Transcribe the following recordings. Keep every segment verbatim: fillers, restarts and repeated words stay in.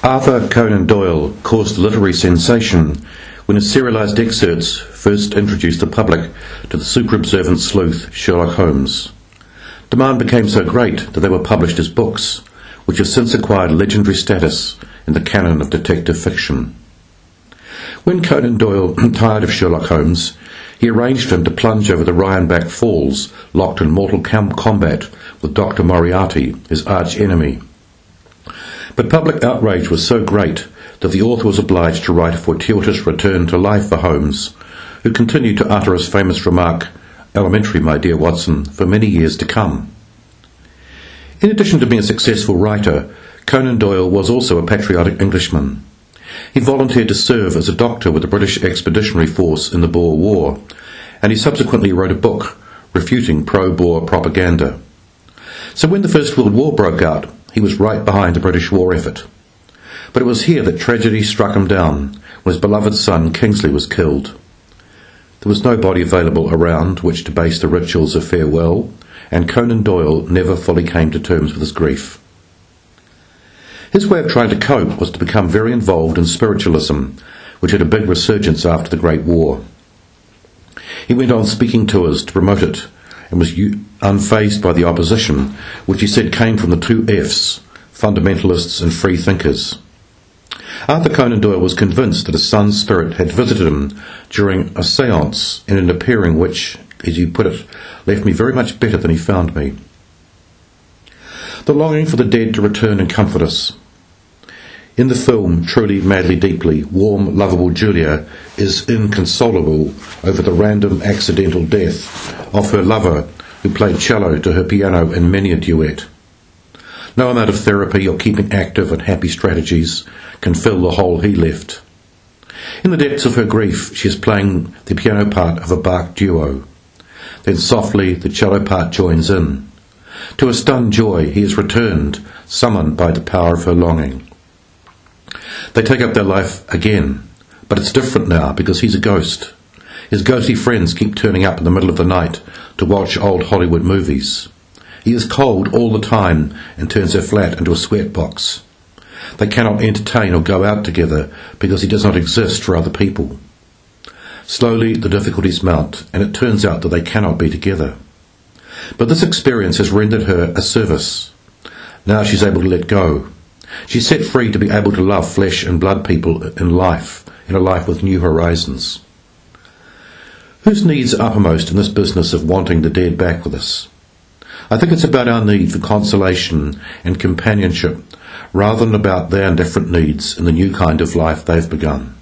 Arthur Conan Doyle caused a literary sensation when his serialised excerpts first introduced the public to the super-observant sleuth Sherlock Holmes. Demand became so great that they were published as books, which have since acquired legendary status in the canon of detective fiction. When Conan Doyle tired of Sherlock Holmes, he arranged for him to plunge over the Rhinebeck Falls, locked in mortal com- combat with Doctor Moriarty, his arch-enemy. But public outrage was so great that the author was obliged to write a fortuitous return to life for Holmes, who continued to utter his famous remark, "Elementary, my dear Watson," for many years to come. In addition to being a successful writer, Conan Doyle was also a patriotic Englishman. He volunteered to serve as a doctor with the British Expeditionary Force in the Boer War, and he subsequently wrote a book refuting pro-Boer propaganda. So when the First World War broke out, he was right behind the British war effort. But it was here that tragedy struck him down, when his beloved son Kingsley was killed. There was no body available around which to base the rituals of farewell, and Conan Doyle never fully came to terms with his grief. His way of trying to cope was to become very involved in spiritualism, which had a big resurgence after the Great War. He went on speaking tours to promote it, and was unfazed by the opposition, which he said came from the two F's, fundamentalists and free thinkers. Arthur Conan Doyle was convinced that his son's spirit had visited him during a séance in an appearing which, as you put it, left me very much better than he found me. The longing for the dead to return and comfort us. In the film, Truly, Madly, Deeply, warm, lovable Julia is inconsolable over the random, accidental death of her lover who played cello to her piano in many a duet. No amount of therapy or keeping active and happy strategies can fill the hole he left. In the depths of her grief, she is playing the piano part of a Bach duo. Then softly the cello part joins in. To a stunned joy, he is returned, summoned by the power of her longing. They take up their life again, but it's different now because he's a ghost. His ghostly friends keep turning up in the middle of the night to watch old Hollywood movies. He is cold all the time and turns her flat into a sweatbox. They cannot entertain or go out together because he does not exist for other people. Slowly the difficulties mount, and it turns out that they cannot be together. But this experience has rendered her a service. Now she's able to let go. She's set free to be able to love flesh and blood people in life, in a life with new horizons. Whose needs are uppermost in this business of wanting the dead back with us? I think it's about our need for consolation and companionship, rather than about their different needs in the new kind of life they've begun.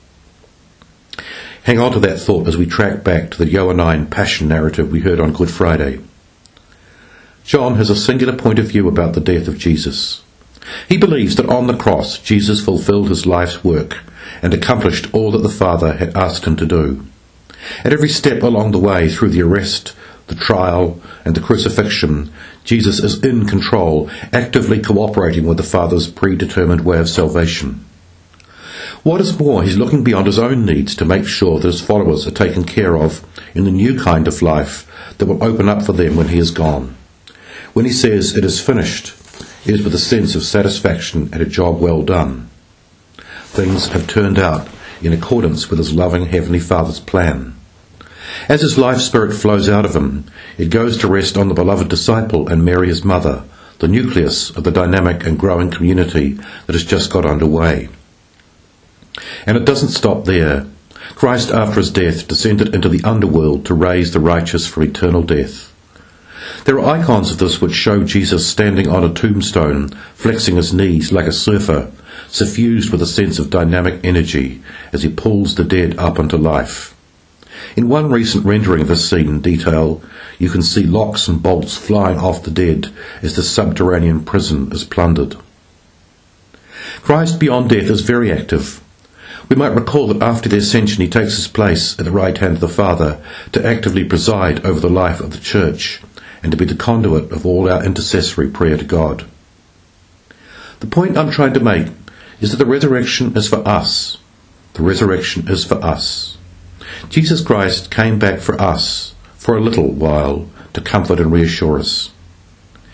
Hang on to that thought as we track back to the Johannine Passion narrative we heard on Good Friday. John has a singular point of view about the death of Jesus. He believes that on the cross Jesus fulfilled his life's work and accomplished all that the Father had asked him to do. At every step along the way through the arrest, the trial and the crucifixion, Jesus is in control, actively cooperating with the Father's predetermined way of salvation. What is more, he's looking beyond his own needs to make sure that his followers are taken care of in the new kind of life that will open up for them when he is gone. When he says, "It is finished," it is with a sense of satisfaction and a job well done. Things have turned out in accordance with his loving Heavenly Father's plan. As his life spirit flows out of him, it goes to rest on the beloved disciple and Mary his mother, the nucleus of the dynamic and growing community that has just got underway. And it doesn't stop there. Christ, after his death, descended into the underworld to raise the righteous from eternal death. There are icons of this which show Jesus standing on a tombstone, flexing his knees like a surfer, suffused with a sense of dynamic energy as he pulls the dead up into life. In one recent rendering of this scene in detail, you can see locks and bolts flying off the dead as the subterranean prison is plundered. Christ beyond death is very active. We might recall that after the ascension he takes his place at the right hand of the Father to actively preside over the life of the Church and to be the conduit of all our intercessory prayer to God. The point I'm trying to make is that the resurrection is for us. The resurrection is for us. Jesus Christ came back for us, for a little while, to comfort and reassure us.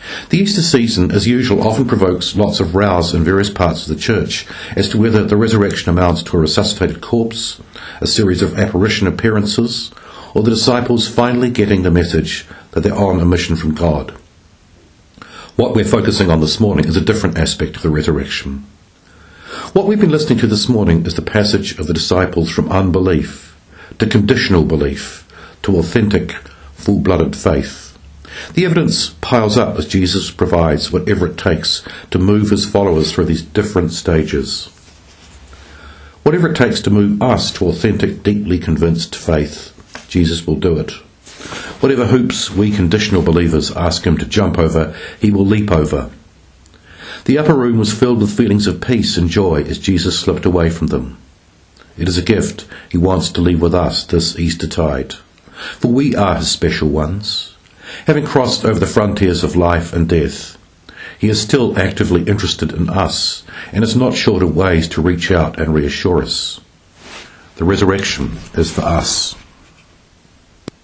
The Easter season, as usual, often provokes lots of rows in various parts of the church as to whether the resurrection amounts to a resuscitated corpse, a series of apparition appearances, or the disciples finally getting the message that they're on a mission from God. What we're focusing on this morning is a different aspect of the resurrection. What we've been listening to this morning is the passage of the disciples from unbelief to conditional belief to authentic, full-blooded faith. The evidence piles up as Jesus provides whatever it takes to move his followers through these different stages. Whatever it takes to move us to authentic, deeply convinced faith, Jesus will do it. Whatever hoops we conditional believers ask him to jump over, he will leap over. The upper room was filled with feelings of peace and joy as Jesus slipped away from them. It is a gift he wants to leave with us this Eastertide, for we are his special ones. Having crossed over the frontiers of life and death, he is still actively interested in us and is not short of ways to reach out and reassure us. The resurrection is for us.